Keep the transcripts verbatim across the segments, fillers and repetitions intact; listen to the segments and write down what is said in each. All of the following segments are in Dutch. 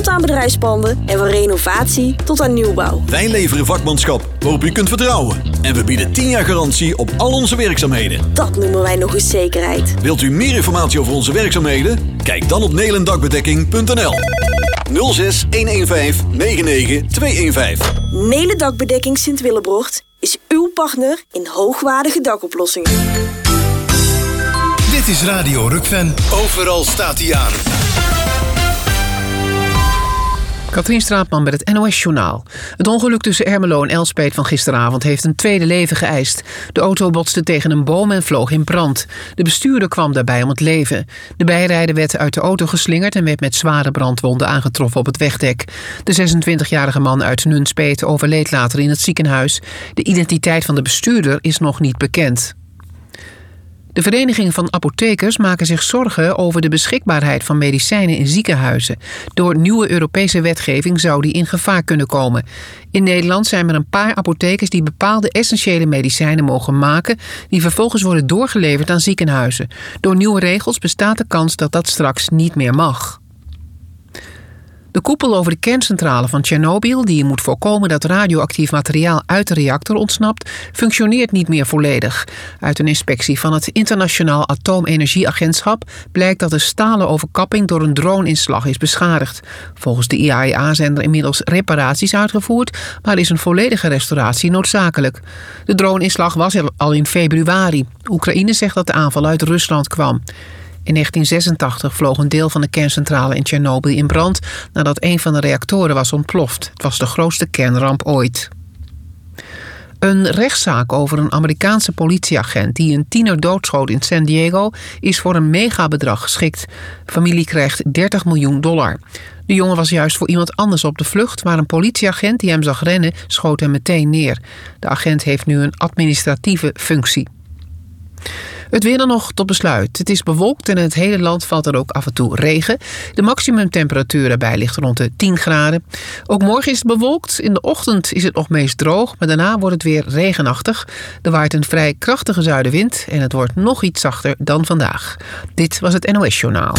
tot aan bedrijfspanden en van renovatie tot aan nieuwbouw. Wij leveren vakmanschap waarop u kunt vertrouwen. En we bieden tien jaar garantie op al onze werkzaamheden. Dat noemen wij nog eens zekerheid. Wilt u meer informatie over onze werkzaamheden? Kijk dan op nelen dakbedekking punt n l. nul zes een een vijf negen negen twee een vijf. Nelen Dakbedekking Sint-Willebrocht is uw partner in hoogwaardige dakoplossingen. Dit is Radio Rukven. Overal staat hij aan. Katrien Straatman met het N O S-journaal. Het ongeluk tussen Ermelo en Elspeet van gisteravond heeft een tweede leven geëist. De auto botste tegen een boom en vloog in brand. De bestuurder kwam daarbij om het leven. De bijrijder werd uit de auto geslingerd en werd met zware brandwonden aangetroffen op het wegdek. De zesentwintigjarige man uit Nunspeet overleed later in het ziekenhuis. De identiteit van de bestuurder is nog niet bekend. De Vereniging van Apothekers maken zich zorgen over de beschikbaarheid van medicijnen in ziekenhuizen. Door nieuwe Europese wetgeving zou die in gevaar kunnen komen. In Nederland zijn er een paar apothekers die bepaalde essentiële medicijnen mogen maken, die vervolgens worden doorgeleverd aan ziekenhuizen. Door nieuwe regels bestaat de kans dat dat straks niet meer mag. De koepel over de kerncentrale van Tsjernobyl, die moet voorkomen dat radioactief materiaal uit de reactor ontsnapt, functioneert niet meer volledig. Uit een inspectie van het Internationaal Atoomenergieagentschap blijkt dat de stalen overkapping door een drone-inslag is beschadigd. Volgens de I A E A zijn er inmiddels reparaties uitgevoerd, maar is een volledige restauratie noodzakelijk. De drone-inslag was er al in februari. Oekraïne zegt dat de aanval uit Rusland kwam. In negentien zesentachtig vloog een deel van de kerncentrale in Tsjernobyl in brand nadat een van de reactoren was ontploft. Het was de grootste kernramp ooit. Een rechtszaak over een Amerikaanse politieagent die een tiener doodschoot in San Diego is voor een megabedrag geschikt. De familie krijgt dertig miljoen dollar. De jongen was juist voor iemand anders op de vlucht, maar een politieagent die hem zag rennen schoot hem meteen neer. De agent heeft nu een administratieve functie. Het weer dan nog tot besluit. Het is bewolkt en in het hele land valt er ook af en toe regen. De maximumtemperatuur daarbij ligt rond de tien graden. Ook morgen is het bewolkt. In de ochtend is het nog meest droog, maar daarna wordt het weer regenachtig. Er waait een vrij krachtige zuidenwind en het wordt nog iets zachter dan vandaag. Dit was het N O S-journaal.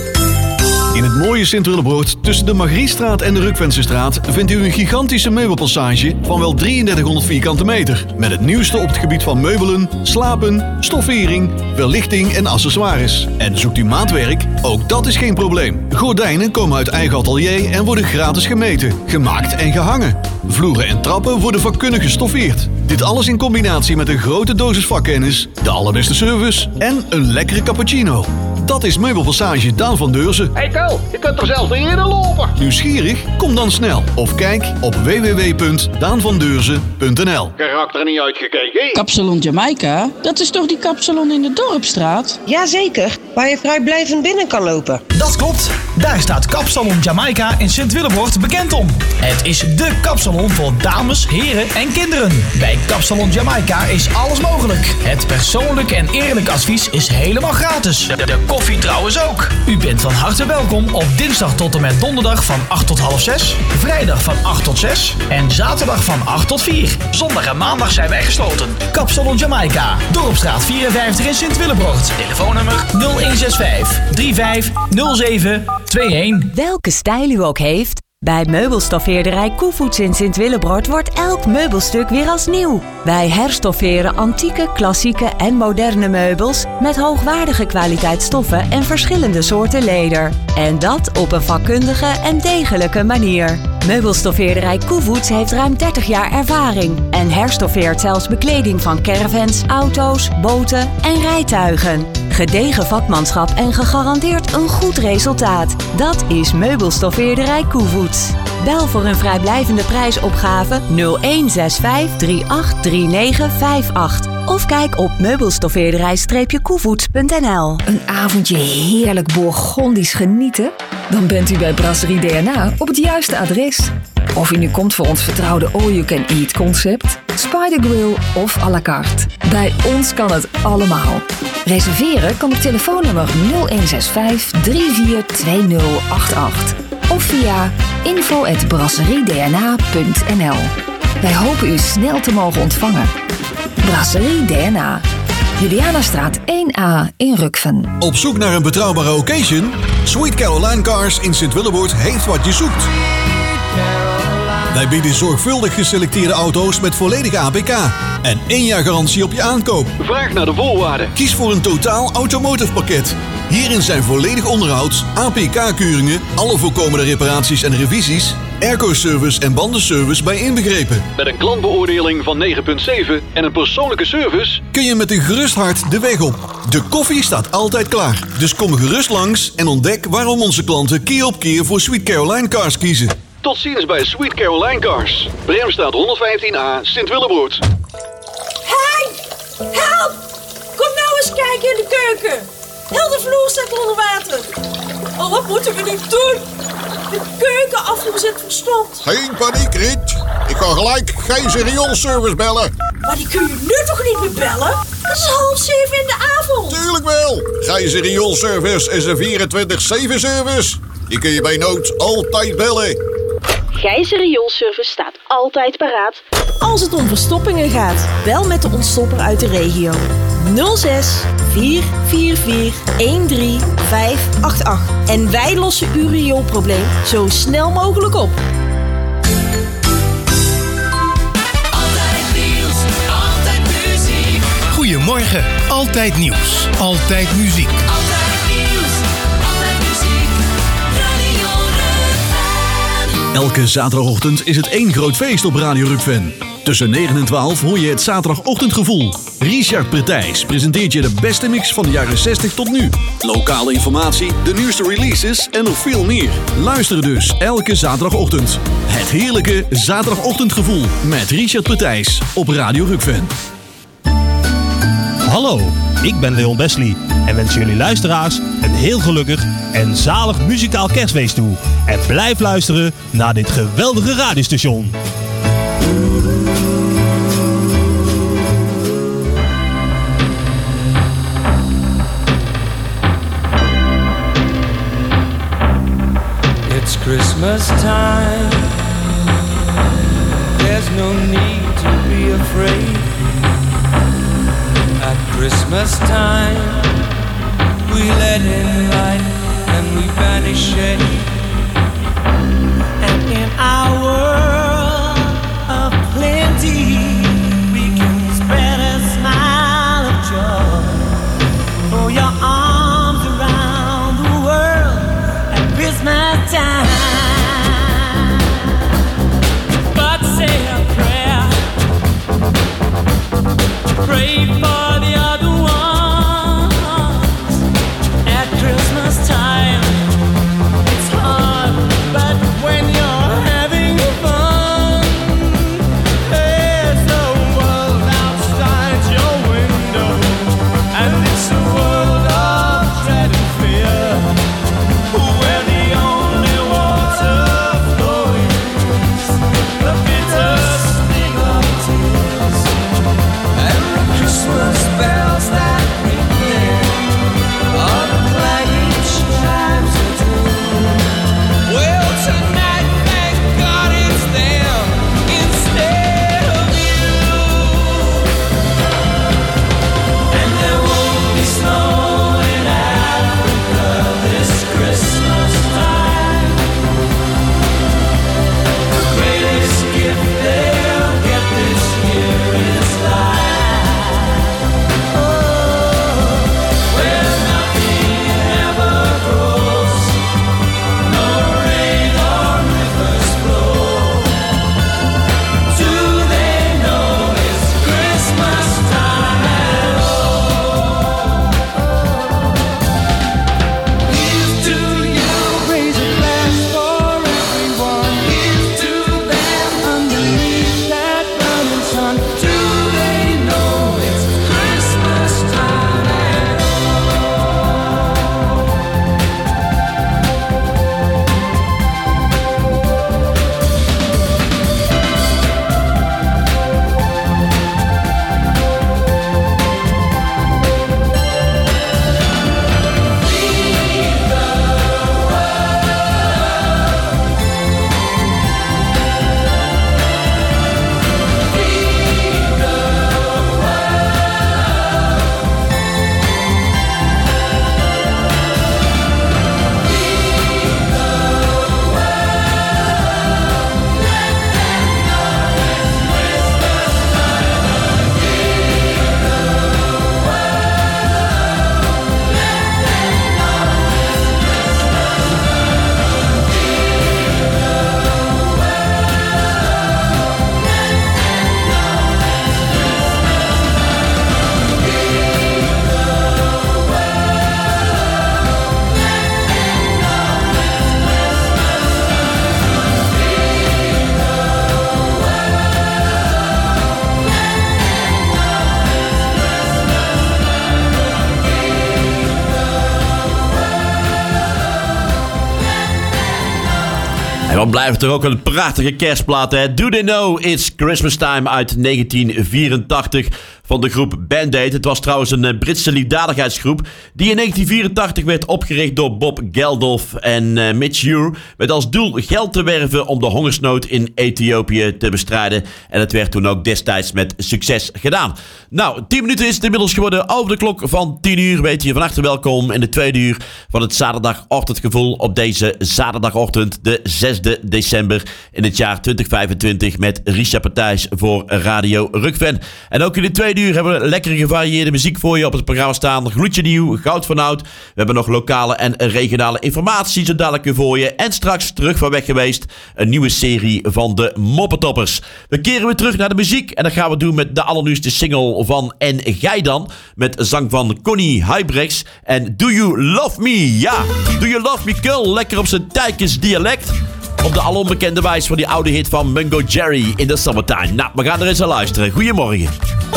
In het mooie Sint-Willebroort, tussen de Margriestraat en de Rukvensestraat, vindt u een gigantische meubelpassage van wel drieëndertighonderd vierkante meter. Met het nieuwste op het gebied van meubelen, slapen, stoffering, verlichting en accessoires. En zoekt u maatwerk? Ook dat is geen probleem. Gordijnen komen uit eigen atelier en worden gratis gemeten, gemaakt en gehangen. Vloeren en trappen worden vakkundig gestoffeerd. Dit alles in combinatie met een grote dosis vakkennis, de allerbeste service en een lekkere cappuccino. Dat is Meubelpassage Daan van Deurzen. Hey Kel, je kunt er zelfs niet in lopen. Nieuwsgierig? Kom dan snel. Of kijk op w w w punt daan van deurzen punt n l. Karakter niet uitgekeken. Kapsalon Jamaica? Dat is toch die kapsalon in de Dorpstraat? Jazeker, waar je vrijblijvend binnen kan lopen. Dat klopt. Daar staat Kapsalon Jamaica in Sint-Willebroort bekend om. Het is dé kapsalon voor dames, heren en kinderen. Bij Kapsalon Jamaica is alles mogelijk. Het persoonlijk en eerlijk advies is helemaal gratis. De, de koffie trouwens ook. U bent van harte welkom op dinsdag tot en met donderdag van acht tot half zes, vrijdag van acht tot zes en zaterdag van acht tot vier. Zondag en maandag zijn wij gesloten. Kapsalon Jamaica, Dorpstraat vierenvijftig in Sint-Willebroort. Telefoonnummer nul een zes vijf drie vijf nul zeven twee een. Welke stijl u ook heeft, bij meubelstoffeerderij Koevoets in Sint-Willebroort wordt elk meubelstuk weer als nieuw. Wij herstofferen antieke, klassieke en moderne meubels met hoogwaardige kwaliteit stoffen en verschillende soorten leder. En dat op een vakkundige en degelijke manier. Meubelstoffeerderij Koevoets heeft ruim dertig jaar ervaring en herstoffeert zelfs bekleding van caravans, auto's, boten en rijtuigen. Gedegen vakmanschap en gegarandeerd een goed resultaat. Dat is Meubelstoffeerderij Koevoets. Bel voor een vrijblijvende prijsopgave nul een zes vijf drie acht drie negen vijf acht of kijk op meubelstoffeerderij koevoets punt n l. Een avondje heerlijk Bourgondisch genieten? Dan bent u bij Brasserie D N A op het juiste adres. Of u nu komt voor ons vertrouwde all-you-can-eat concept, Spider Grill of à la carte. Bij ons kan het allemaal. Reserveren kan op telefoonnummer nul een zes vijf drie vier twee nul acht acht of via info at brasserie d n a punt n l. Wij hopen u snel te mogen ontvangen. Brasserie D N A, Julianastraat één A in Rukven. Op zoek naar een betrouwbare occasion? Sweet Caroline Cars in Sint-Willeboord heeft wat je zoekt. Wij bieden zorgvuldig geselecteerde auto's met volledige A P K. En één jaar garantie op je aankoop. Vraag naar de voorwaarden. Kies voor een totaal automotive pakket. Hierin zijn volledig onderhoud, A P K-keuringen, alle voorkomende reparaties en revisies, airco-service en bandenservice bij inbegrepen. Met een klantbeoordeling van negen komma zeven en een persoonlijke service kun je met een gerust hart de weg op. De koffie staat altijd klaar. Dus kom gerust langs en ontdek waarom onze klanten keer op keer voor Sweet Caroline Cars kiezen. Tot ziens bij Sweet Caroline Cars. Bremstraat honderdvijftien A, Sint-Willeboord. Hey! Help! Kom nou eens kijken in de keuken. Heel de vloer staat onder water. Oh, wat moeten we nu doen? De keuken afgezet verstompt. Geen paniek, Riet. Ik ga gelijk Gijzer rioolservice bellen. Maar die kun je nu toch niet meer bellen? Het is half zeven in de avond. Tuurlijk wel. Gijzer rioolservice is een vierentwintig zeven service. Die kun je bij nood altijd bellen. Gijzer rioolservice staat altijd paraat. Als het om verstoppingen gaat, bel met de ontstopper uit de regio. nul zes vier vier vier een drie vijf acht acht. En wij lossen uw rioolprobleem zo snel mogelijk op. Altijd nieuws, altijd muziek. Goedemorgen, altijd nieuws, altijd muziek. Altijd nieuws, altijd muziek. Radio Rukven. Elke zaterdagochtend is het één groot feest op Radio Rukven. Tussen negen en twaalf hoor je het zaterdagochtendgevoel. Richard Pretijs presenteert je de beste mix van de jaren zestig tot nu. Lokale informatie, de nieuwste releases en nog veel meer. Luister dus elke zaterdagochtend. Het heerlijke zaterdagochtendgevoel met Richard Pretijs op Radio Rukven. Hallo, ik ben Leon Besley en wens jullie luisteraars een heel gelukkig en zalig muzikaal kerstfeest toe. En blijf luisteren naar dit geweldige radiostation. It's Christmas time. There's no need to be afraid. At Christmas time, we let in light and we banish shade. And in our world of plenty, we can spread a smile of joy. For your arms around the world at Christmas time. But say a prayer, pray for the other ones. At Christmas time, it's hard. En dan blijft er ook een prachtige kerstplaat, hè? Do They Know It's Christmas Time uit negentien vierentachtig van de groep Band-Aid. Het was trouwens een Britse liefdadigheidsgroep die in negentien vierentachtig werd opgericht door Bob Geldof en uh, Mitch Ure, met als doel geld te werven om de hongersnood in Ethiopië te bestrijden. En het werd toen ook destijds met succes gedaan. Nou, tien minuten is het inmiddels geworden over de klok van tien uur. Weet je, van harte welkom in de tweede uur van het zaterdagochtendgevoel op deze zaterdagochtend, de zesde december in het jaar twintig vijfentwintig met Richard Partijs voor Radio Rukven. En ook in de tweede uur hebben we lekkere gevarieerde muziek voor je op het programma staan. Gloedje nieuw, goud van oud. We hebben nog lokale en regionale informatie zo dadelijk weer voor je. En straks terug van weg geweest een nieuwe serie van de Moppetoppers. We keren weer terug naar de muziek en dat gaan we doen met de allernieuwste single van En Gij Dan, met zang van Connie Huybrechts en Do You Love Me? Ja, Do You Love Me Kul, lekker op zijn Tijkens dialect. Op de alombekende wijze van die oude hit van Mungo Jerry in the Summertime. Nou, we gaan er eens aan luisteren. Goedemorgen.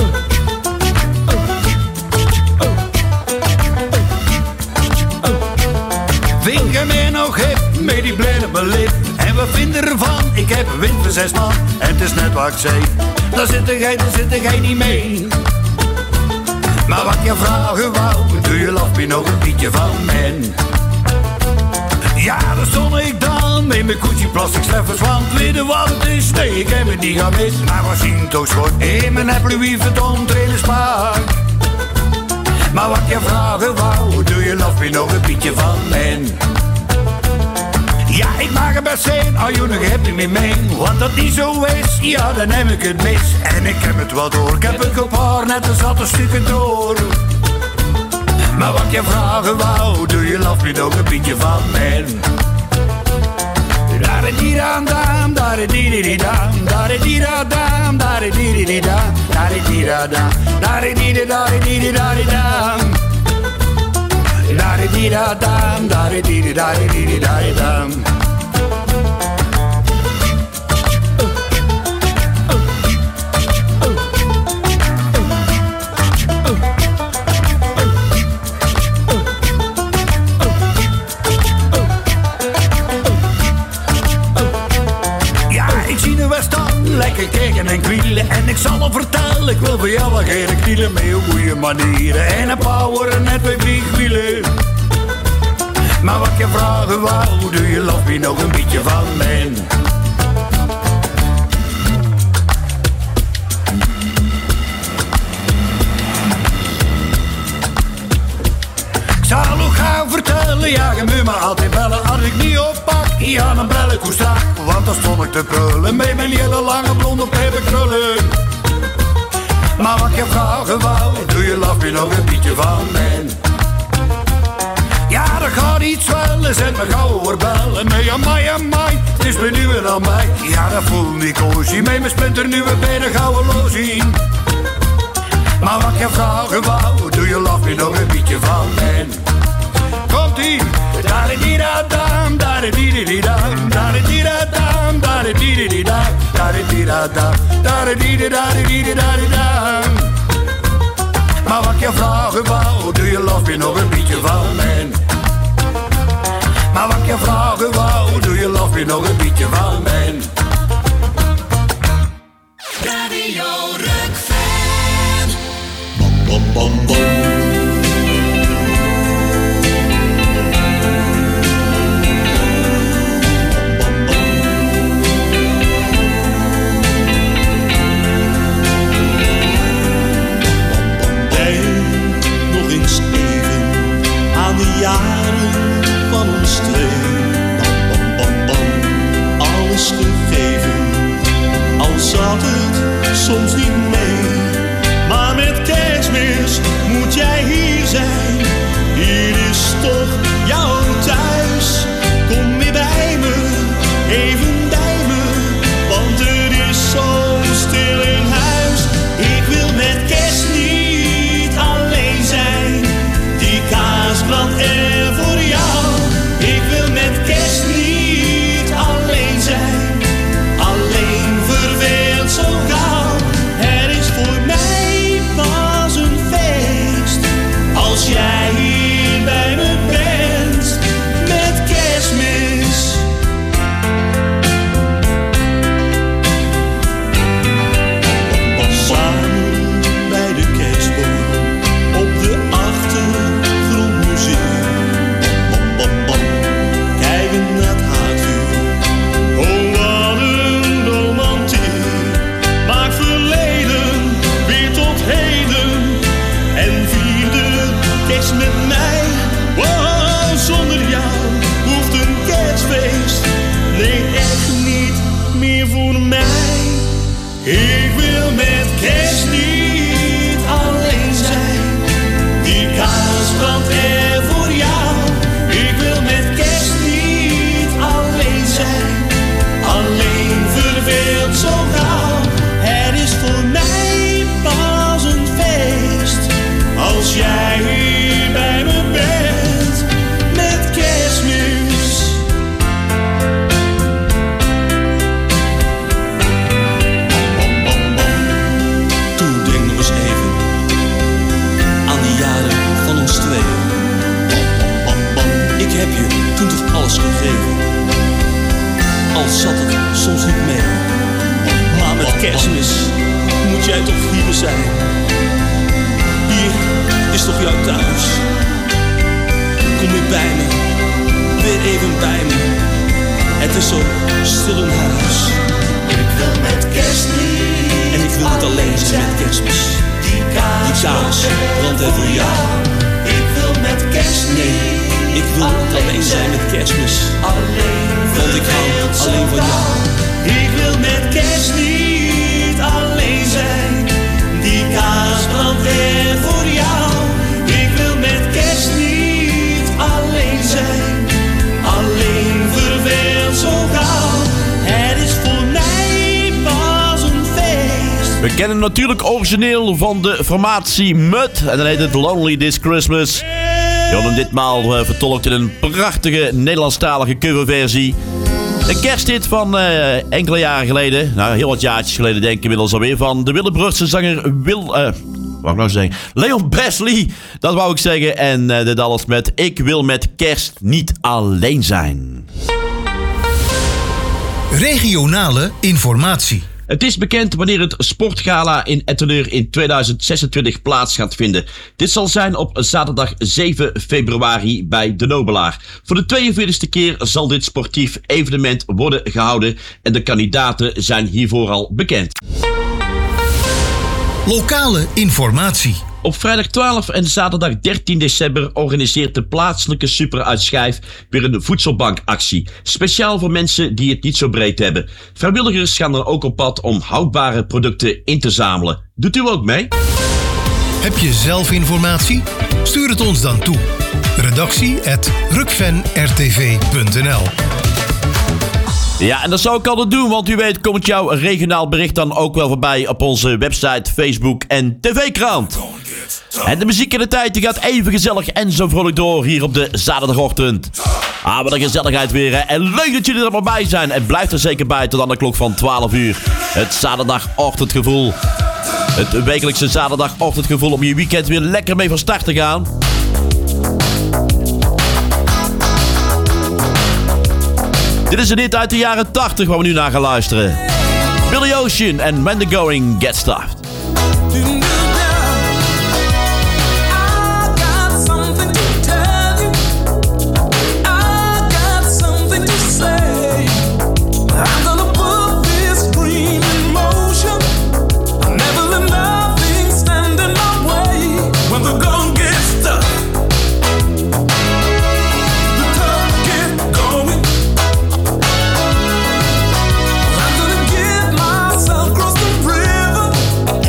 Vind je mij nog hip, met die blijde belip? En wat vinden ervan? Ik heb een wind voor zes man. En het is net wat ik zei. Daar zit jij, daar zit jij niet mee. Maar wat je vragen wou, doe je love me nog een beetje van men? Ja, daar stond ik dan met mijn Gucci plastic sleffers. Want weet je wat het is? Nee, ik heb het niet gemist. Maar we zien toch schort in mijn Apple Louis Vuitton trailerspark. Maar wat je vragen wou, doe je love me nog een beetje van men? Ja, ik mag het best zijn, als je nog hebt me mee. Want dat niet zo is, ja, dan heb ik het mis. En ik heb het wel door, ik heb het gepaard, net als dat een stukje door. Maar wat je vragen wou, doe je love me nog een beetje van men? Daar-di-da-dam, daar-di-di-di-dam, daar-di-di-da-dam, daar-di-di-di-dam, daar-di-di-da-dam, daar-di-di-da-di-di-da-di-dam, daar-di-di-da-dam, daar-di-di-da-di-di-da-di-dam. Lekker kijken en kwielen. En ik zal hem vertellen, ik wil voor jou wat geen knielen. Met een goede manieren en een power net bij vliegwielen. Maar wat je vragen wou, doe je love me nog een beetje van men? Ik zal ook gaan vertellen, ja, je moet me altijd bellen. Als ik niet oppak, ja, dan bel ik hoe strak. Want dan stond ik te prullen met mijn hele lange blonde peperkrullen. Maar wat je vragen wou, doe je love me nog een beetje van men? Ja, dat gaat iets zwellen, zet me gauw oorbellen. Nee, amai, amai, het is me nu en aan mij. Ja, dat voel ik cozy, met mijn splinter nieuwe benen gauw loosie. Maar wat je vragen wou, doe je love me nog een beetje van men? Komt-ie! Da-di-di-da-dam, da-di-di-di-dam, da-di-di-da-dam, da-di-di-di-dam, da-di-di-da-dam, da-di-di-da-di-di-da-di-dam. Maar wat je vragen wou, doe je love me nog een beetje van men? Maar wat je vragen wou, doe je love me nog een beetje van men? Radio Rukven. Bom, bom, bom, bom. De jaren van ons twee, bam, bam, bam, bam, alles gegeven, al zat het soms niet mee. Maar met kerstmis al zat het soms niet mee. Maar met Kerstmis moet jij toch hier zijn. Hier is toch jouw thuis. Kom weer bij me, weer even bij me. Het is zo stil in huis. Ik wil met Kerstmis. En ik wil niet alleen zijn met Kerstmis. Die kaas brandt er voor jou. Ik wil met Kerstmis. Nee, ik wil niet alleen zijn met Kerstmis. Alleen want ik hou alleen van jou. Ik wil met Kerst niet alleen zijn. Die kaas brandt er voor jou. Ik wil met Kerst niet alleen zijn. Alleen verveeld zo gauw. Het is voor mij pas een feest. We kennen natuurlijk origineel van de formatie Mud. En dan heet het Lonely This Christmas. Je hoort hem ditmaal uh, vertolkt in een prachtige Nederlandstalige coverversie. Een kersthit van uh, enkele jaren geleden. Nou, heel wat jaartjes geleden denk ik inmiddels alweer. Van de Willebrugse zanger Wil... Uh, wat ik nou zeggen? Leon Presley. Dat wou ik zeggen. En uh, dit alles met Ik wil met Kerst niet alleen zijn. Regionale informatie. Het is bekend wanneer het sportgala in Etteleur in tweeduizend zesentwintig plaats gaat vinden. Dit zal zijn op zaterdag zeven februari bij De Nobelaar. Voor de tweeënveertigste keer zal dit sportief evenement worden gehouden en de kandidaten zijn hiervoor al bekend. Lokale informatie. Op vrijdag twaalf en zaterdag dertien december organiseert de plaatselijke Super uit Schijf weer een voedselbankactie. Speciaal voor mensen die het niet zo breed hebben. Vrijwilligers gaan er ook op pad om houdbare producten in te zamelen. Doet u ook mee? Heb je zelf informatie? Stuur het ons dan toe. Redactie at rukven r t v punt n l. Ja, en dat zou ik altijd doen, want u weet komt jouw regionaal bericht dan ook wel voorbij op onze website, Facebook en tv-krant. En de muziek in de tijd die gaat even gezellig en zo vrolijk door hier op de zaterdagochtend. Ah, wat een gezelligheid weer, hè. En leuk dat jullie er maar bij zijn. En blijf er zeker bij tot aan de klok van twaalf uur. Het zaterdagochtendgevoel. Het wekelijkse zaterdagochtendgevoel om je weekend weer lekker mee van start te gaan. Dit is een hit uit de jaren tachtig waar we nu naar gaan luisteren. Billy Ocean en When the Going Gets Stuffed. Cross the river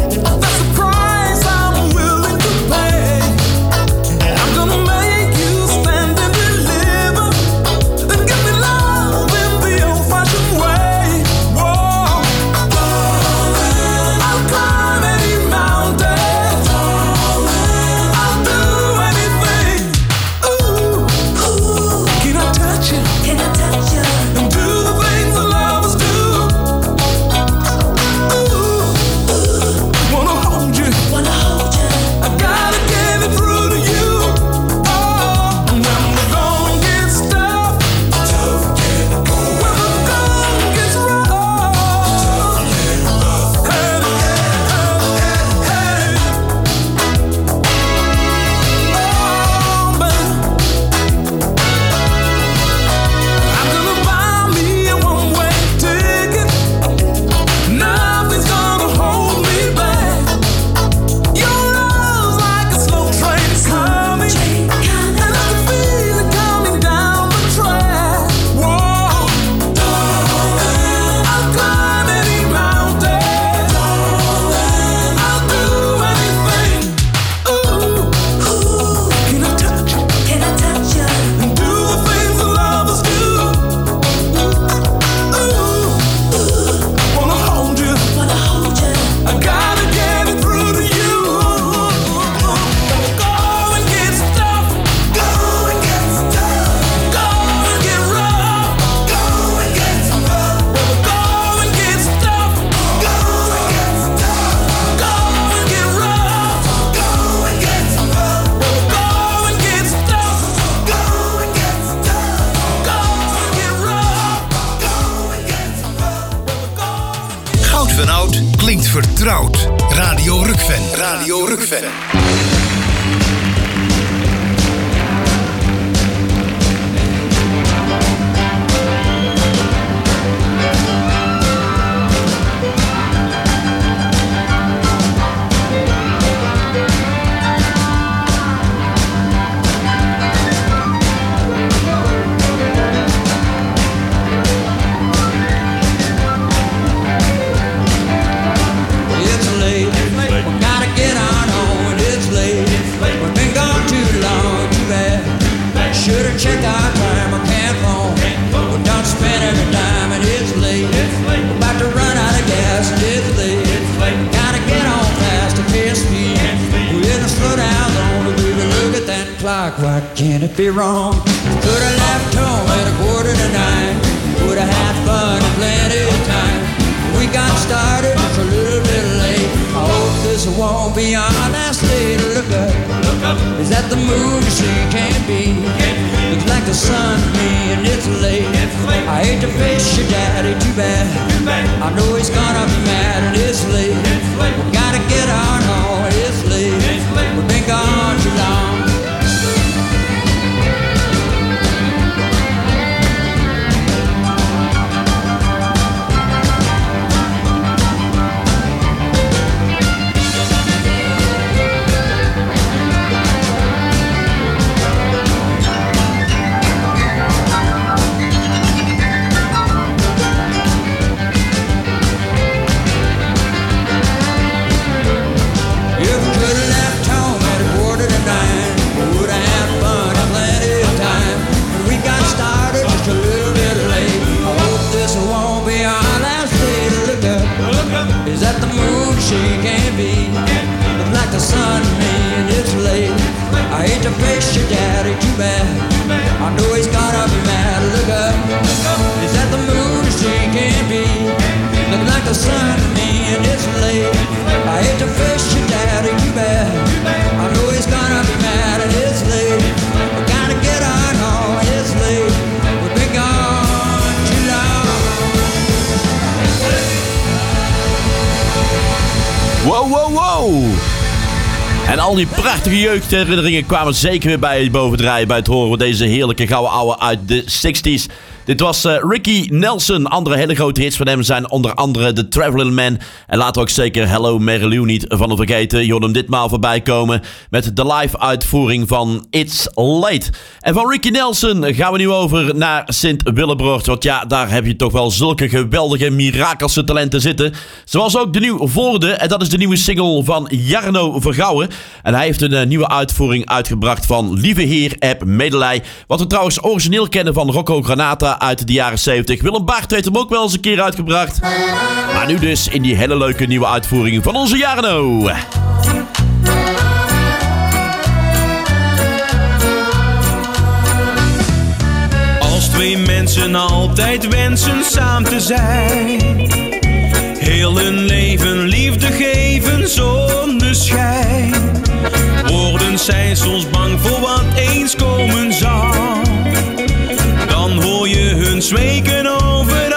Oud van oud klinkt vertrouwd. Radio Rukven. Radio Rukven. Check our time, I can't phone. We're done spending the dime and it's late. We're about to run out of gas and it's late. Gotta get on fast and can't speed. We're in a slow down zone, baby, look at that clock. Why can't it be wrong? Could've left home at a quarter to nine. Would've had fun and plenty of time. We got started just a little bit late. I hope this won't be our last day to look up. Look up. Is that the moon? She can't be. Looks like the sun to me and it's late. it's late. I hate to face your daddy, too bad. too bad. I know he's gonna be mad and it's late. It's late. We gotta get on home, it's late. It's late. We've been gone too long. Is that the moon? She can't be. Looks like the sun to me and it's late. I hate to face your daddy, too bad. I know he's gonna be mad. Look up. Is that the moon? She can't be. Looks like the sun to me and it's late. I hate to face your daddy, too bad. I know he's gonna be mad and it's late. We gotta get on home, it's late. We've been gone too long. Wow, wow, wow. En al die prachtige jeugdherinneringen kwamen zeker weer bij je bovendrijven bij het horen van deze heerlijke gouden ouwe uit de zestig's. Dit was uh, Ricky Nelson. Andere hele grote hits van hem zijn onder andere The Traveling Man. En laten we ook zeker Hello Mary Lou niet van hem vergeten. Je hoort hem ditmaal voorbij komen met de live uitvoering van It's Late. En van Ricky Nelson gaan we nu over naar Sint-Willebroord. Want ja, daar heb je toch wel zulke geweldige mirakelse talenten zitten. Zoals ook de nieuw Voorde. En dat is de nieuwe single van Jarno Vergouwen. En hij heeft een uh, nieuwe uitvoering uitgebracht van Lieve Heer, heb medelij. Wat we trouwens origineel kennen van Rocco Granata uit de jaren zeventig. Willem Baart heeft hem ook wel eens een keer uitgebracht. Maar nu dus in die hele leuke nieuwe uitvoering van onze Jarno. Als twee mensen altijd wensen samen te zijn, heel hun leven liefde geven zonder schijn, worden zij soms bang voor wat eens komen zal. Dan hoor je hun zweken overal.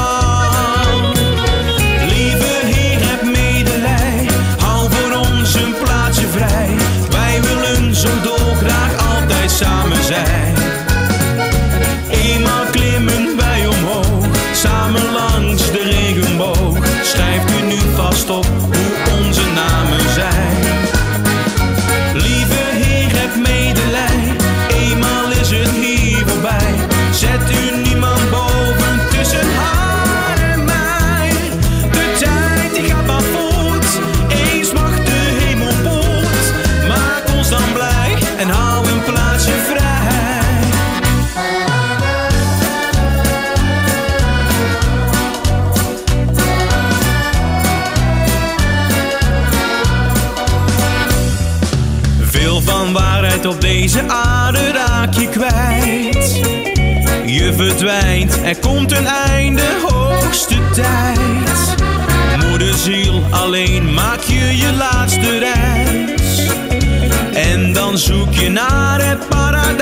Lieve Heer, heb medelij, hou voor ons een plaatsje vrij. Wij willen zo dolgraag altijd samen zijn. Eenmaal klimmen wij omhoog, samen langs de regenboog. Schrijft u nu vast op hoe onze namen zijn. Lieve Heer, heb medelij, eenmaal is het hier voorbij. Zet u niemand boven tussen haar en mij. De tijd die gaat maar voort, eens mag de hemel poort. Maak ons dan blij en hou een plaatsje vrij. Veel van waarheid op deze aarde raak je kwijt. Je verdwijnt, er komt een einde, hoogste tijd. Moederziel, alleen maak je je laatste reis. En dan zoek je naar het paradijs.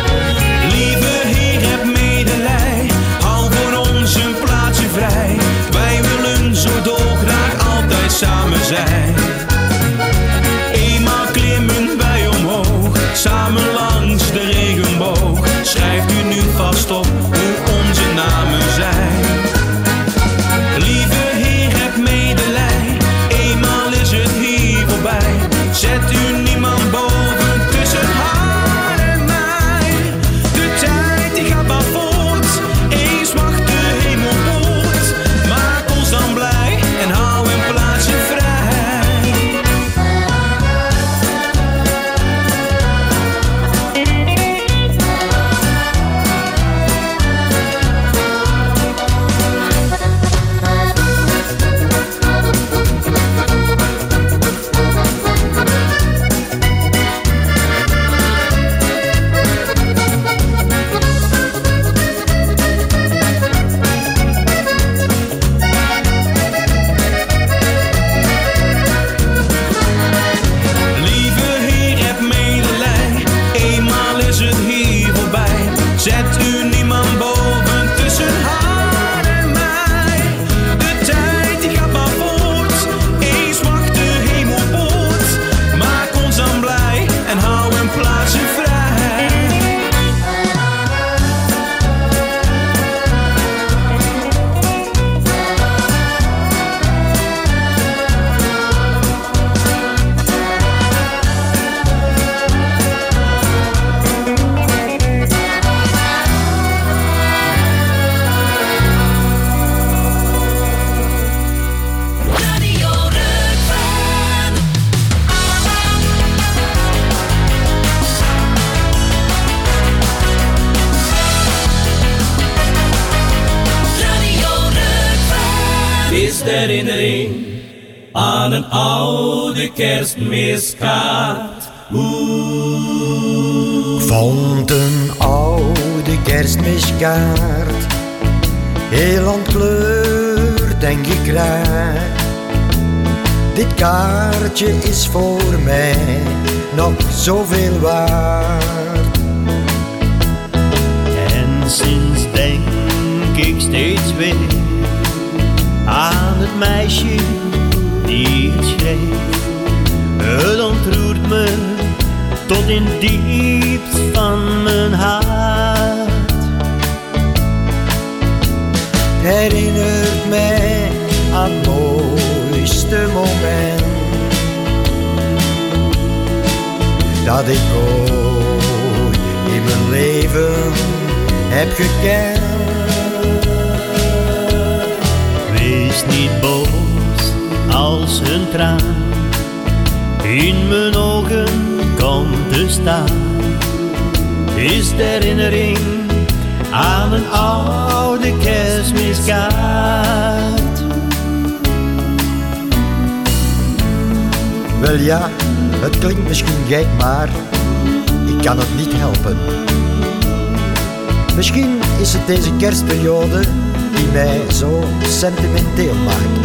Lieve Heer, heb medelij, hou voor ons een plaatsje vrij. is de herinnering aan een oude kerstmiskaart. Oeh. Vond een oude kerstmiskaart, heel ontkleur, denk ik raar. Dit kaartje is voor mij nog zoveel waard. En sinds denk ik steeds weer aan het meisje die het schreef. Het ontroert me tot in diepst van mijn hart. Herinnert mij aan het mooiste moment dat ik ooit in mijn leven heb gekend. Wees niet boos als een traan in mijn ogen komt te staan. Is de herinnering aan een oude kerstmiskaart. Wel ja, het klinkt misschien gek, maar ik kan het niet helpen. Misschien is het deze kerstperiode die mij zo sentimenteel maakt.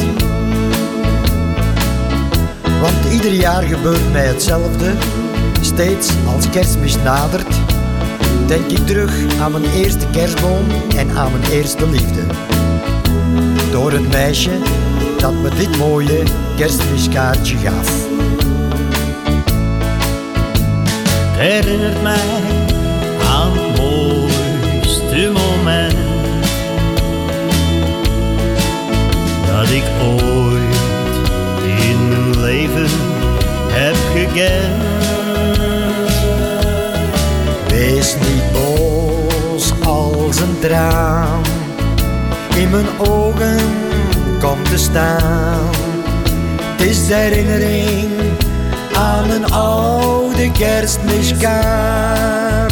Want ieder jaar gebeurt mij hetzelfde. Steeds als Kerstmis nadert, denk ik terug aan mijn eerste kerstboom en aan mijn eerste liefde. Door het meisje dat me dit mooie kerstmiskaartje gaf. Het herinnert mij aan het mooiste moment dat ik ooit in mijn leven heb gekend. Wees niet boos als een traan in mijn ogen komt te staan. Het is de herinnering aan een oude kerstmiskaart.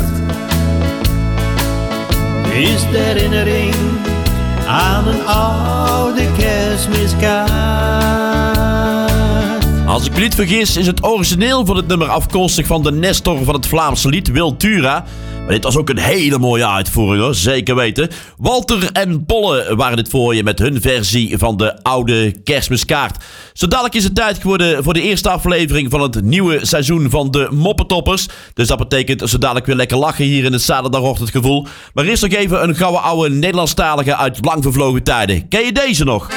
Is de herinnering aan een oude kerstmiskaart. Als ik me niet vergis is het origineel van het nummer afkomstig van de Nestor van het Vlaamse lied, Wiltura. Maar dit was ook een hele mooie uitvoering hoor, zeker weten. Walter en Polle waren dit voor je met hun versie van de oude kerstmiskaart. Zo dadelijk is het tijd geworden voor de eerste aflevering van het nieuwe seizoen van de Moppetoppers. Dus dat betekent zo dadelijk weer lekker lachen hier in het zaterdagochtendgevoel. Maar eerst nog even een gouden oude Nederlandstalige uit lang vervlogen tijden. Ken je deze nog?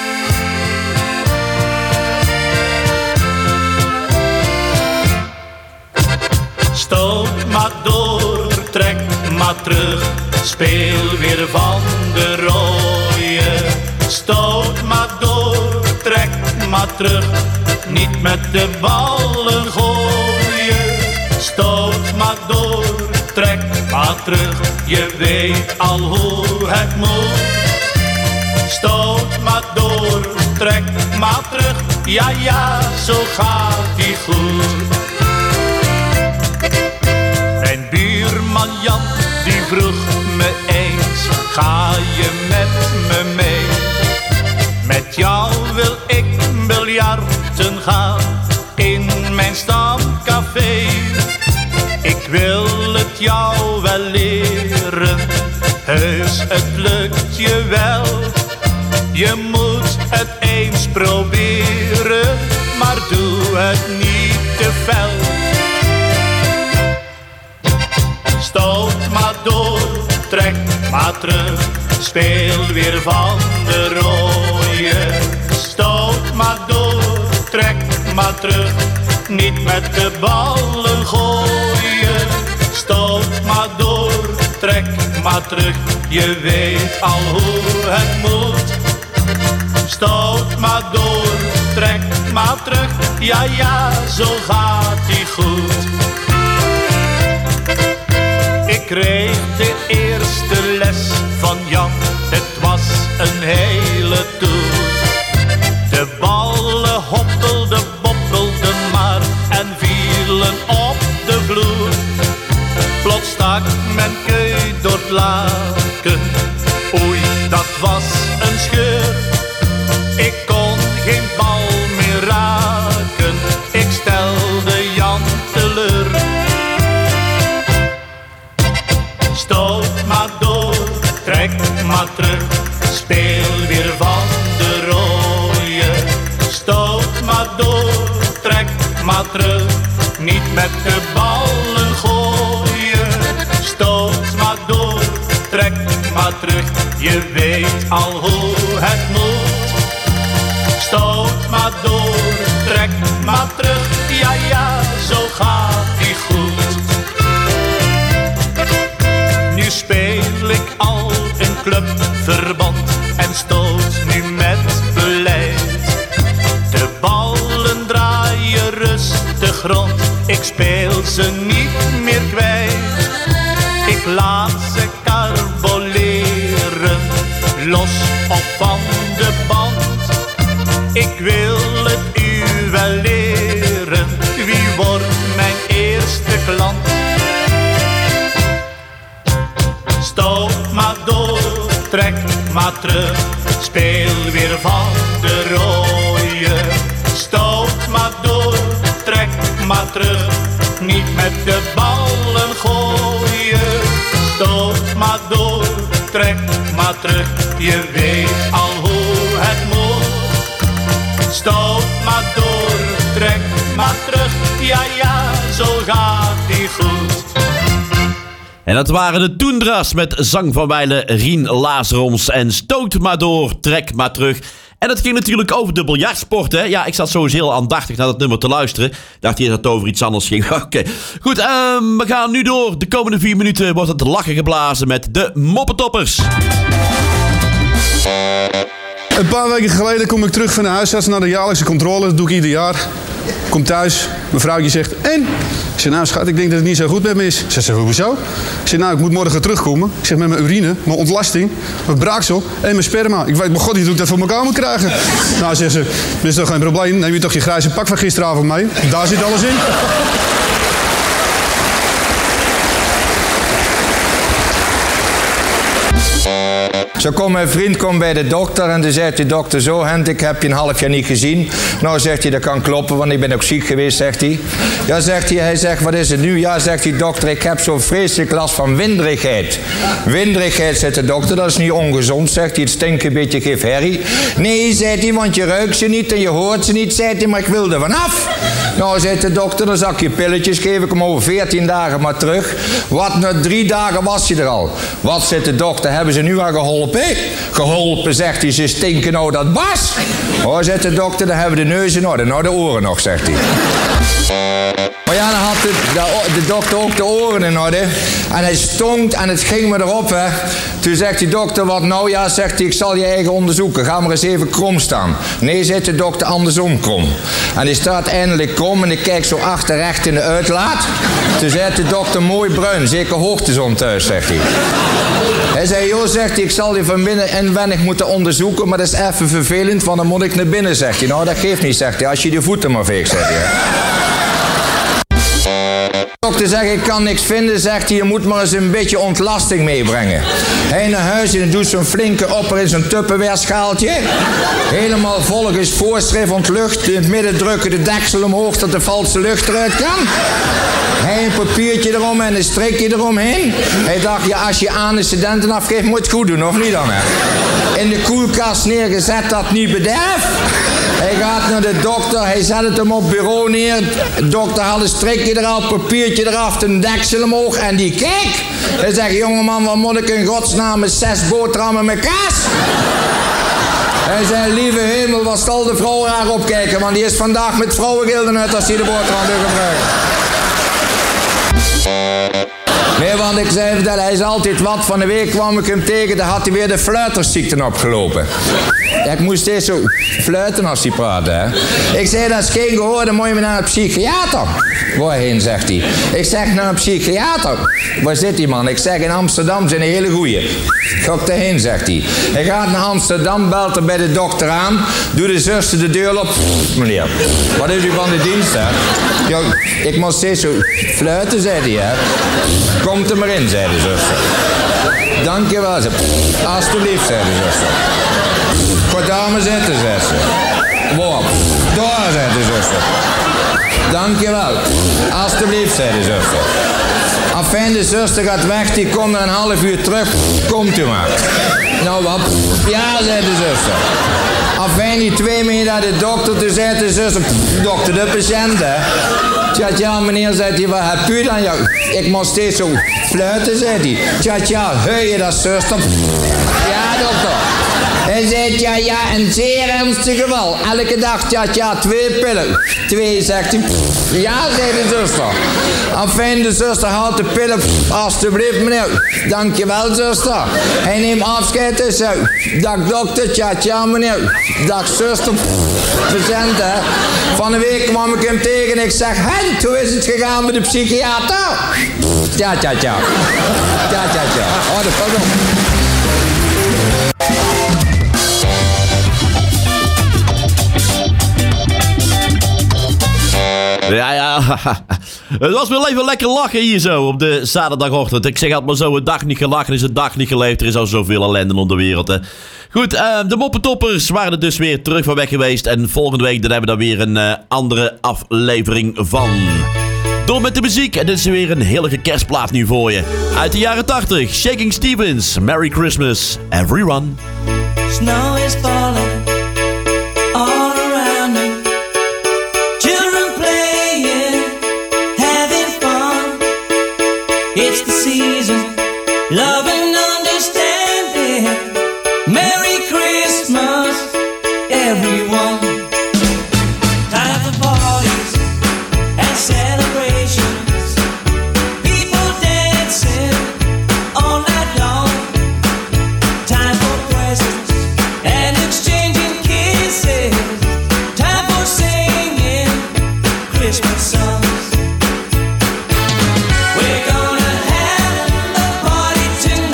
Stoot maar door, trek maar terug, speel weer van de rooie. Stoot maar door, trek maar terug, niet met de ballen gooien. Stoot maar door, trek maar terug, je weet al hoe het moet. Stoot maar door, trek maar terug, ja ja, zo gaat die goed. Mijn buurman Jan, die vroeg me eens, ga je met me mee? Met jou wil ik biljarten gaan, in mijn stamcafé. Ik wil het jou wel leren, heus het lukt je wel. Je moet het eens proberen, maar doe het niet te fel. Stoot maar door, trek maar terug, speel weer van de rooie. Stoot maar door, trek maar terug, niet met de ballen gooien. Stoot maar door, trek maar terug, je weet al hoe het moet. Stoot maar door, trek maar terug, ja ja, zo gaat die goed. Ik kreeg de eerste les van Jan, het was een hele toer. De ballen hoppelden, bobbelden maar en vielen op de vloer. Plots stak mijn keu door het laken, oei, dat was een scheur. Ik kon maar terug. Speel weer van de rooie. Stoot maar door, trek maar terug. Niet met de ballen gooien. Stoot maar door, trek maar terug. Je weet al hoe het moet. Stoot maar door, trek maar terug. Ja, ja, zo gaat die goed. Nu speel ik al in clubverband en stoot nu met beleid. De ballen draaien rustig rond, ik speel ze niet meer kwijt. Ik laat ze carboleren, los of van de band. Ik wil het u wel leren, wie wordt mijn eerste klant? Stoot maar door, trek maar terug, speel weer van de rooie. Stoot maar door, trek maar terug, niet met de ballen gooien. Stoot maar door, trek maar terug, je weet al hoe het moet. Stoot maar door, trek maar terug, ja ja, zo gaat die goed. En dat waren de Toendras met zang van wijlen Rien Lazaroms en Stoot maar door, trek maar terug. En dat ging natuurlijk over de biljartsport, hè. Ja, ik zat sowieso heel aandachtig naar dat nummer te luisteren. Dacht hier dat het over iets anders ging. Oké, okay. Goed, um, we gaan nu door. De komende vier minuten wordt het lachen geblazen met de Moppetoppers. Een paar weken geleden kom ik terug van de huisarts naar de jaarlijkse controle. Dat doe ik ieder jaar. Kom thuis, mijn vrouwtje zegt, en? Ik zeg, nou schat, ik denk dat het niet zo goed met me is. Ze zegt, hoezo? Ik zeg, nou, ik moet morgen terugkomen. Ik zeg, met mijn urine, mijn ontlasting, mijn braaksel en mijn sperma. Ik weet, mijn god, niet hoe ik dat voor elkaar moet krijgen. Nou, zegt ze, dat is toch geen probleem. Neem je toch je grijze pak van gisteravond mee? Daar zit alles in. Zo komt mijn vriend komt bij de dokter en dan zegt de dokter zo, Hent, ik heb je een half jaar niet gezien. Nou, zegt hij, dat kan kloppen, want ik ben ook ziek geweest, zegt hij. Ja, zegt hij, hij zegt, wat is het nu? Ja, zegt die dokter, ik heb zo'n vreselijk last van winderigheid. Winderigheid, zegt de dokter, dat is niet ongezond, zegt hij, het stinkt een beetje, geef herrie. Nee, zegt hij, want je ruikt ze niet en je hoort ze niet, zegt hij, maar ik wil er vanaf. Nou, zegt de dokter, dan zal ik je pilletjes geven, ik kom over veertien dagen maar terug. Wat, na drie dagen was je er al. Wat, zegt de dokter, hebben ze nu al geholpen? Geholpen, zegt hij, ze stinken nou dat bas. Oh, zegt de dokter, dan hebben we de neus in orde, nou de oren nog, zegt hij. Maar ja, dan had de, de, de dokter ook de oren in orde. En hij stonk en het ging me erop, hè. Toen zegt die dokter, wat nou? Ja, zegt hij, ik zal je eigen onderzoeken. Ga maar eens even krom staan. Nee, zegt de dokter, andersom krom. En hij staat eindelijk krom en ik kijk zo achter recht in de uitlaat. Toen zegt de dokter, mooi bruin, zeker hoogtezon thuis, zegt hij. Hij zei, joh, zegt hij, ik zal je van binnen inwendig moeten onderzoeken, maar dat is even vervelend, want dan moet ik naar binnen, zegt hij. Nou, dat geeft niet, zegt hij, als je die voeten maar veegt, zegt hij. De dokter zegt, ik kan niks vinden, zegt hij, je moet maar eens een beetje ontlasting meebrengen. Hij naar huis en doet zo'n flinke opper in zo'n Tupperware schaaltje. Helemaal volgens voorschrift ontlucht, in het midden drukken de deksel omhoog dat de valse lucht eruit kan. Hij een papiertje erom en een strikje eromheen. Hij dacht, ja, als je antecedenten afgeeft, moet je het goed doen, of niet dan? Hè? In de koelkast neergezet, dat niet bederf. Hij gaat naar de dokter, hij zet het hem op bureau neer. De dokter haalt een strikje eraf, papiertje eraf, een deksel omhoog en die keek. Hij zegt, jongeman, wat moet ik in godsnaam met zes boterhammen met kaas? Hij zei, lieve hemel, wat zal de vrouw haar opkijken, want die is vandaag met vrouwengilden uit als hij de boterham wil gebruiken. Nee, want ik zei dat hij is altijd wat. Van de week kwam ik hem tegen, dan had hij weer de fluitersziekte opgelopen. Ik moest steeds zo fluiten als hij praatte, hè. Ik zei, dat is geen gehoor, dan moet je me naar een psychiater. Waarheen, zegt hij. Ik zeg, naar een psychiater. Waar zit die man? Ik zeg, in Amsterdam zijn een hele goeie. Ga ik daarheen, zegt hij. Hij gaat naar Amsterdam, belt er bij de dokter aan. Doe de zuster de deur op. Pff, meneer, wat is u van de dienst, hè? Ja, ik moest steeds zo fluiten, zei hij, hè. Komt er maar in, zei de zuster. Dank je wel, ze. Alsjeblieft, zei de zuster. Ga daar maar zitten, zei ze. Wow, daar, zei de zuster. Dank Dankjewel. Alsjeblieft, zei de zuster. Afijn, de zuster gaat weg, die komt na een half uur terug. Komt u maar. Nou wat? Ja, zei de zuster. Afijn, die twee meter naar de dokter, toen zei de zuster, dokter, de patiënt, hè. Tja, tja, meneer, zei hij, wat heb u dan? Ja, ik moest steeds zo fluiten, zei hij. Tja, tja, heur je dat, zuster? Ja, dokter. Hij zei, tja, ja, een zeer ernstig geval. Elke dag, tja, tja, twee pillen. Twee, zegt hij. Ja, zei de zuster. Afijn, de zuster haalt de pillen. Alsjeblieft, meneer. Dankjewel, zuster. Hij neemt afscheid en zei, dag dokter, tja, tja, meneer. Dag zuster. Patiënt, hè. Van de week kwam ik hem tegen en ik zeg, en hoe is het gegaan met de psychiater? Tja, tja, tja. Tja, tja, tja. Oh, dat valt op. Ja, ja. Het was wel even lekker lachen hier zo op de zaterdagochtend. Ik zeg altijd maar zo, een dag niet gelachen is een dag niet geleefd. Er is al zoveel ellende op de wereld, hè. Goed, uh, de moppentoppers waren er dus weer terug van weg geweest. En volgende week dan hebben we daar weer een uh, andere aflevering van. Door met de muziek. En dit is weer een heerlijke kerstplaat nu voor je. Uit de jaren tachtig. Shaking Stevens. Merry Christmas, everyone. Snow is falling all around me. Children playing, having fun. It's the season, love and understanding. Merry Christmas, everyone. Time for parties and celebrations. People dancing all night long. Time for presents and exchanging kisses. Time for singing Christmas songs. We're gonna have a party tonight.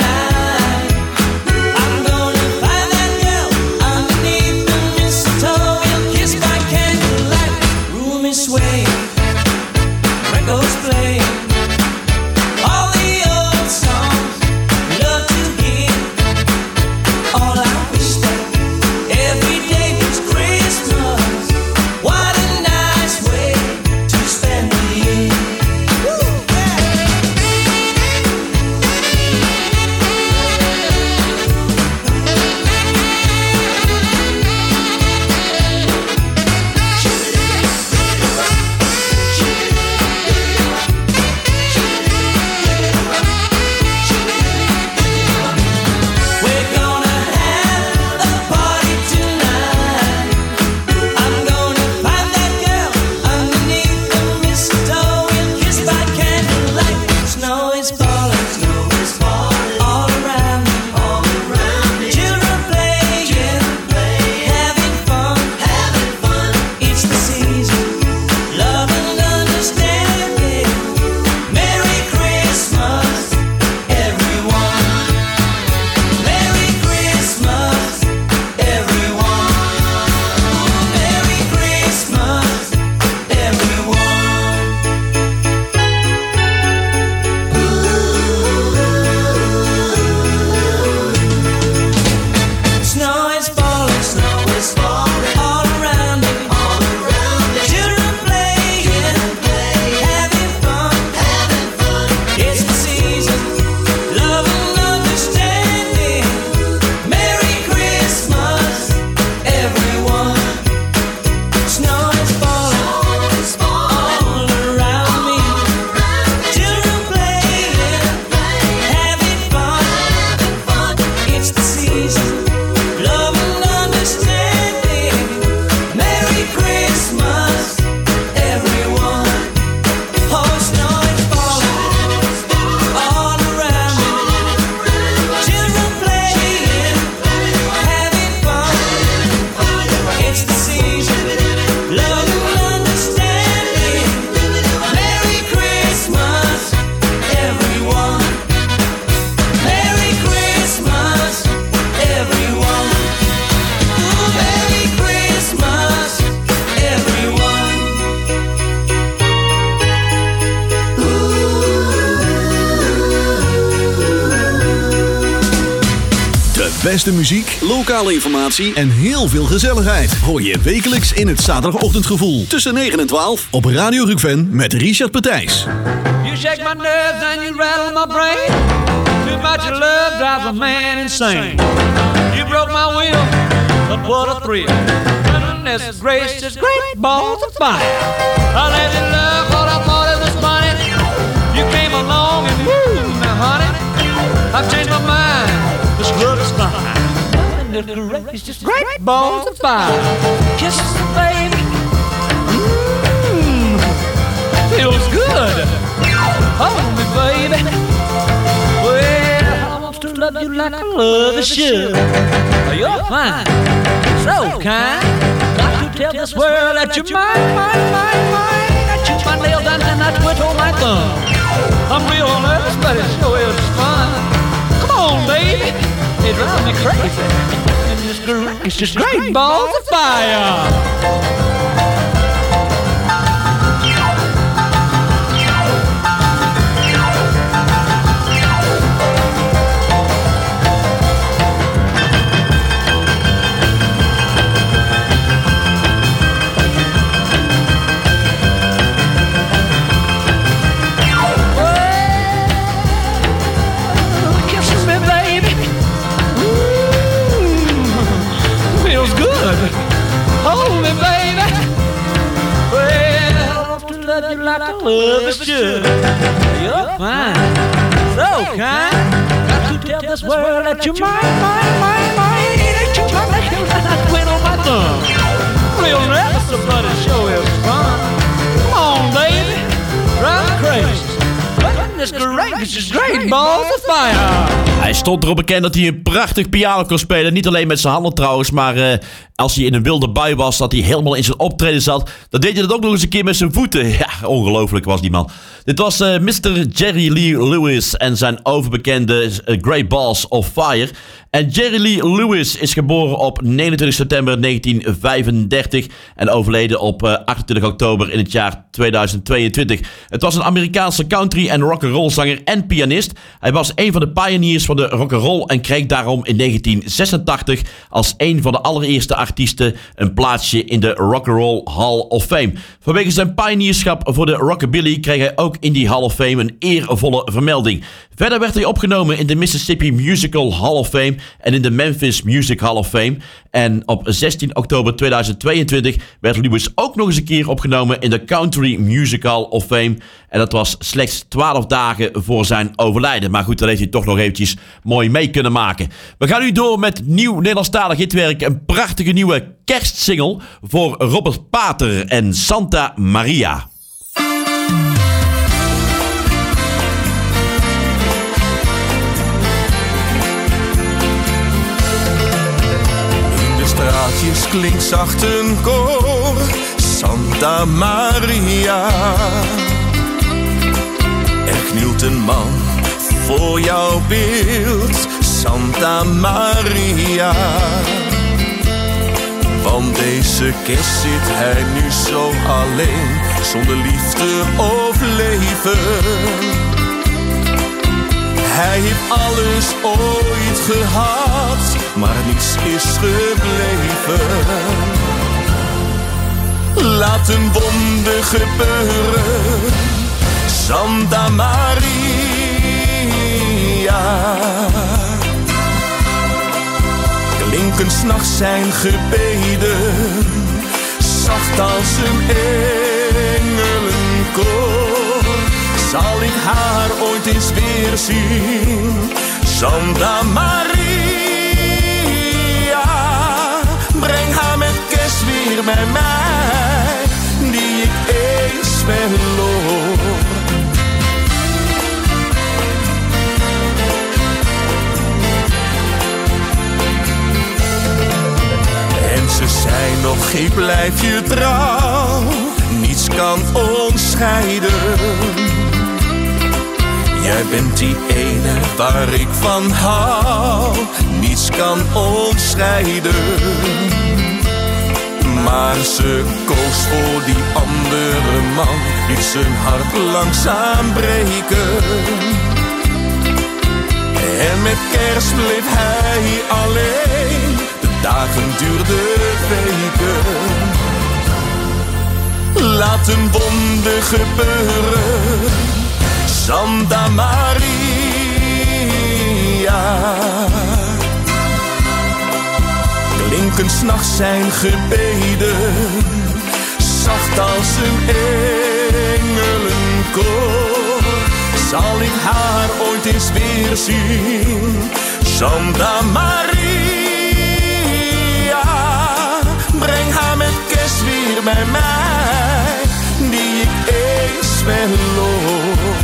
beste muziek, lokale informatie en heel veel gezelligheid. Hoor je wekelijks in het zaterdagochtendgevoel. Tussen negen en twaalf op Radio Rukven met Richard Petijs. You shake my nerves and you rattle my brain. Too much love drives a man insane. You broke my will, but what a thrill. Goodness gracious, great balls of fire. I let you love what I thought it was funny. You came along and woo, now honey, I've changed my mind. This love is fine. Goodness gracious, great balls of fire. Kisses me, baby. Mmm, feels good. Hold me, baby. Well, I want to love you like I love a should. You're fine, so kind. Got to tell this world that you're mine, mine, mine, mine. I chew my nails and then I twiddle my thumb. I'm real nervous, but it sure is fun. Come on, baby, it drives me crazy. It's just, it's just great balls of fire. Hold me, baby. Well, I want to love you like I love is should. You're fine, so kind. Got to tell this world that you're mine, mine, mine, mine. That you're my nails and I twin on my thumb. Real nervous, but it sure is fun. Come on, baby, drive me crazy. Goodness gracious, great balls of fire. Hij stond erop bekend dat hij een prachtig piano kon spelen. Niet alleen met zijn handen trouwens, maar uh, als hij in een wilde bui was, dat hij helemaal in zijn optreden zat, dan deed hij dat ook nog eens een keer met zijn voeten. Ja, ongelooflijk was die man. Dit was uh, mister Jerry Lee Lewis en zijn overbekende uh, Great Balls of Fire. En Jerry Lee Lewis is geboren op negenentwintig september negentien vijfendertig en overleden op uh, achtentwintig oktober in het jaar tweeduizend tweeëntwintig. Het was een Amerikaanse country- en rock'n'roll zanger en pianist. Hij was een van de pioniers van de rock'n'roll en kreeg daarom in negentien zesentachtig als een van de allereerste artiesten een plaatsje in de Rock'n'Roll Hall of Fame. Vanwege zijn pionierschap voor de rockabilly kreeg hij ook in die Hall of Fame een eervolle vermelding. Verder werd hij opgenomen in de Mississippi Musical Hall of Fame en in de Memphis Music Hall of Fame. En op zestien oktober tweeduizend tweeëntwintig werd Lewis ook nog eens een keer opgenomen in de Country Music Hall of Fame. En dat was slechts twaalf dagen voor zijn overlijden. Maar goed, dat heeft hij toch nog eventjes mooi mee kunnen maken. We gaan nu door met nieuw Nederlandstalig hitwerk. Een prachtige nieuwe kerstsingle voor Robert Pater en Santa Maria. Straatjes klinkt zacht een koor, Santa Maria. Er knielt een man voor jouw beeld, Santa Maria. Want deze kerst zit hij nu zo alleen, zonder liefde of leven. Hij heeft alles ooit gehad, maar niets is gebleven. Laat een wonder gebeuren, Santa Maria. Klinken 's nachts zijn gebeden, zacht als een engelenkoor. Zal ik haar ooit eens weer zien, Santa Maria. Breng haar met kerst weer bij mij, die ik eens verloor. En ze zei nog, ik blijf je trouw, niets kan ons scheiden. Jij bent die ene waar ik van hou, niets kan ons scheiden. Maar ze koos voor die andere man, liet zijn hart langzaam breken. En met kerst bleef hij alleen. De dagen duurden weken. Laat een wonder gebeuren. Santa Maria. Klinken 's nachts zijn gebeden. Zacht als een engelenkoor. Zal ik haar ooit eens weer zien? Santa Maria, breng haar met kerst weer bij mij, die ik eens verloor.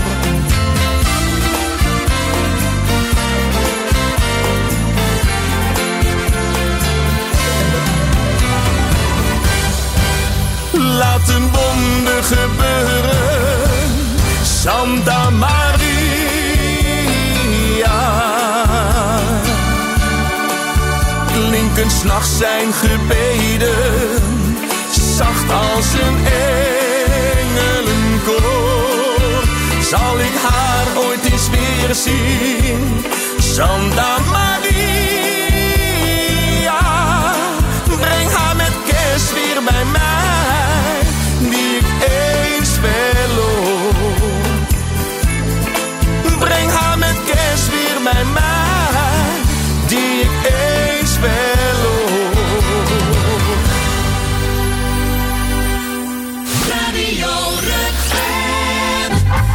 Laat een wonder gebeuren, Santa Maria. Klinken 's nachts zijn gebeden, zacht als een engelenkoor. Zal ik haar ooit eens weer zien? Santa Maria, breng haar met kerst weer bij mij, die ik eens verloor. Breng haar met kerst weer bij mij, die ik eens verloor. Radio Rukven.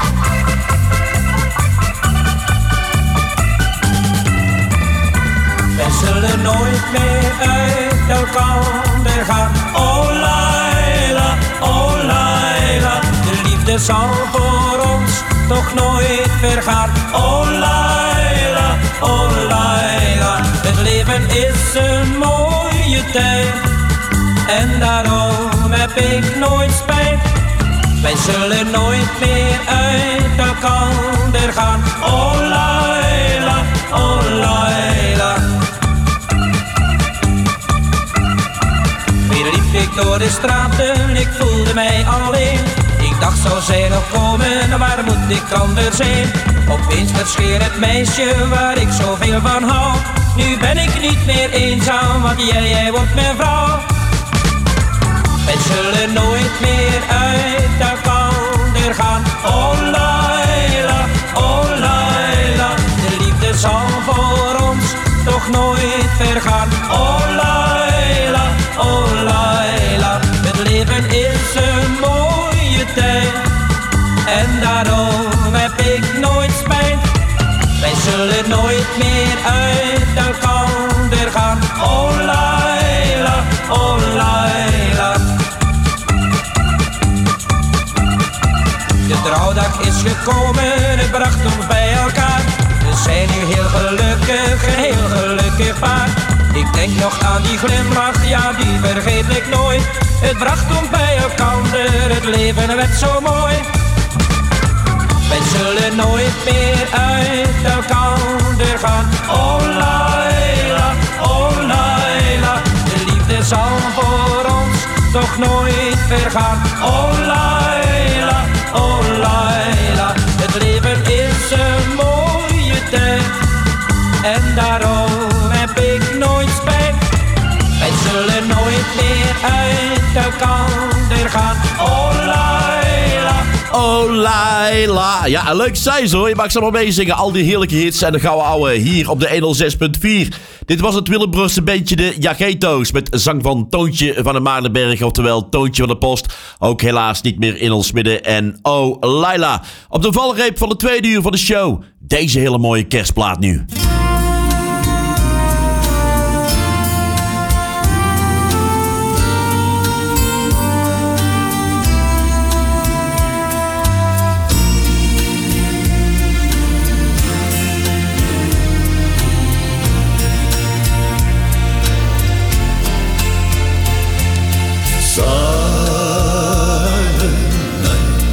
Wij zullen nooit meer uit elkaar gaan. Oh Laila, oh Laila. De liefde zal voor ons toch nooit vergaan. Oh Laila, oh Laila. Het leven is een mooie tijd en daarom heb ik nooit spijt. Wij zullen nooit meer uit elkaar gaan. Oh Laila, oh Laila. Weer liep ik door de straten, ik voelde mij alleen. Ik dacht, zou zij nog komen, waar moet ik anders zijn? Opeens verscheen het meisje waar ik zoveel van hou. Nu ben ik niet meer eenzaam, want jij, jij wordt mijn vrouw. Wij zullen nooit meer uit elkaar gaan. Oh Laila, oh Laila. De liefde zal voor ons toch nooit vergaan. Oh Laila, oh Laila. Het leven is een mooie tijd en daarom heb ik nooit spijt. Wij zullen nooit meer uit elkaar gaan. Oh Laila, oh Laila. De trouwdag is gekomen, het bracht ons bij elkaar. We zijn nu heel gelukkig, een heel gelukkig paar. Ik denk nog aan die glimlach, ja die vergeet ik nooit. Het bracht ons bij elkaar, het leven werd zo mooi. Wij zullen nooit meer uit elkaar gaan. Oh Laila, oh Laila. De liefde zal voor ons toch nooit vergaan. Oh Laila, oh Laila. Het leven is een mooie tijd en daarom heb ik nooit spijt. Wij zullen nooit meer uit elkaar gaan. Oh Laila, oh Laila. Ja, leuk zijn zo. Je mag ze maar meezingen. Al die heerlijke hits en de gouden ouwe hier op de honderdzes punt vier. Dit was het Willebroerse bandje de Jageto's met zang van Toontje van de Maardenberg, oftewel Toontje van de Post. Ook helaas niet meer in ons midden. En oh Laila. Op de valreep van de tweede uur van de show. Deze hele mooie kerstplaat nu.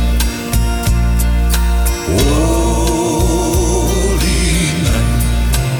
Holy night.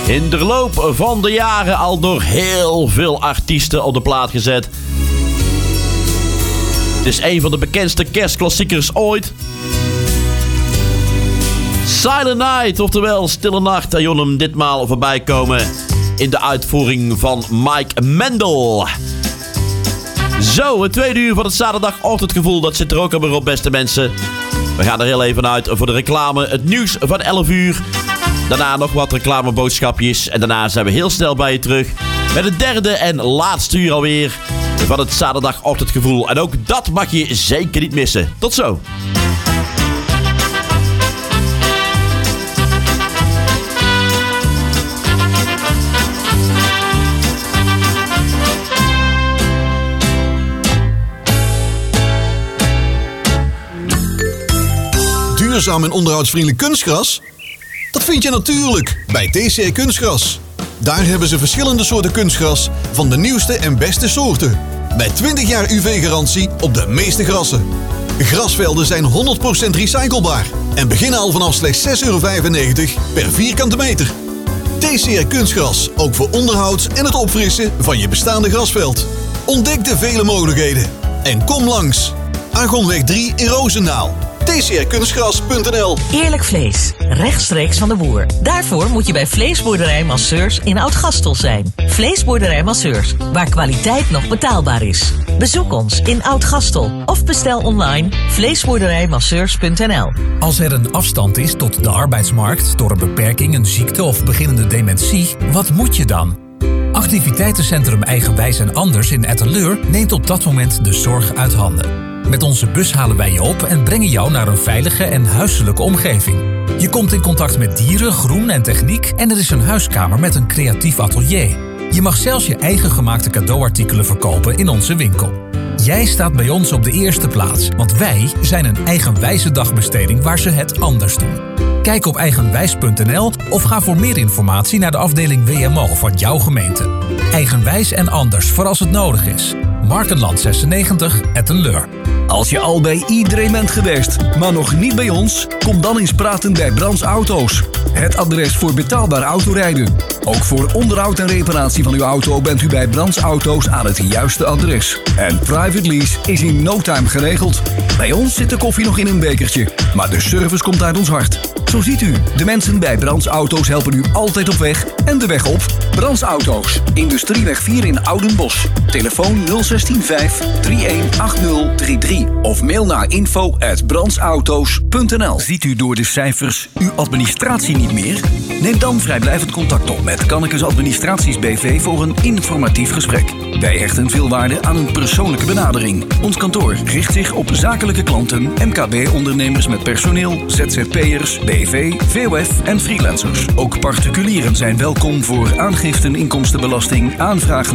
In de loop van de jaren al door heel veel artiesten op de plaat gezet. Het is een van de bekendste kerstklassiekers ooit. Silent Night, oftewel Stille Nacht. En je hoort hem ditmaal voorbij komen in de uitvoering van Mike Mendel. Zo, het tweede uur van het zaterdagochtendgevoel, dat zit er ook alweer op, beste mensen. We gaan er heel even uit voor de reclame. Het nieuws van elf uur. Daarna nog wat reclameboodschapjes. En daarna zijn we heel snel bij je terug met het derde en laatste uur alweer van het zaterdagochtendgevoel. En ook dat mag je zeker niet missen. Tot zo. Duurzaam en onderhoudsvriendelijk kunstgras? Dat vind je natuurlijk bij T C R Kunstgras. Daar hebben ze verschillende soorten kunstgras van de nieuwste en beste soorten. Met twintig jaar U V-garantie op de meeste grassen. Grasvelden zijn honderd procent recyclebaar en beginnen al vanaf slechts zes euro vijfennegentig per vierkante meter. T C R Kunstgras, ook voor onderhoud en het opfrissen van je bestaande grasveld. Ontdek de vele mogelijkheden en kom langs. Argonweg drie in Roosendaal. T C R kunstgras punt n l. Eerlijk vlees, rechtstreeks van de boer. Daarvoor moet je bij Vleesboerderij Masseurs in Oud-Gastel zijn. Vleesboerderij Masseurs, waar kwaliteit nog betaalbaar is. Bezoek ons in Oud-Gastel of bestel online vleesboerderijmasseurs punt n l. Als er een afstand is tot de arbeidsmarkt door een beperking, een ziekte of beginnende dementie, wat moet je dan? Activiteitencentrum Eigenwijs en Anders in Etteleur neemt op dat moment de zorg uit handen. Met onze bus halen wij je op en brengen jou naar een veilige en huiselijke omgeving. Je komt in contact met dieren, groen en techniek en er is een huiskamer met een creatief atelier. Je mag zelfs je eigen gemaakte cadeauartikelen verkopen in onze winkel. Jij staat bij ons op de eerste plaats, want wij zijn een eigenwijze dagbesteding waar ze het anders doen. Kijk op eigenwijs punt n l of ga voor meer informatie naar de afdeling W M O van jouw gemeente. Eigenwijs en Anders voor als het nodig is. Markenland zesennegentig, Ettenleur. Als je al bij iedereen bent geweest, maar nog niet bij ons, kom dan eens praten bij Brands Auto's. Het adres voor betaalbaar autorijden. Ook voor onderhoud en reparatie van uw auto bent u bij Brands Auto's aan het juiste adres. En private lease is in no time geregeld. Bij ons zit de koffie nog in een bekertje, maar de service komt uit ons hart. Zo ziet u, de mensen bij Brands Auto's helpen u altijd op weg en de weg op. Brands Auto's, Industrieweg vier in Oudenbosch. Telefoon nul een zes vijf drie een acht nul drie drie of mail naar info at brandsauto's punt n l. Ziet u door de cijfers uw administratie niet meer? Neem dan vrijblijvend contact op met Kannekes Administraties B V voor een informatief gesprek. Wij hechten veel waarde aan een persoonlijke benadering. Ons kantoor richt zich op zakelijke klanten, M K B-ondernemers met personeel, Z Z P'ers, B V, V O F en freelancers. Ook particulieren zijn welkom voor aangiften, inkomstenbelasting, aanvragen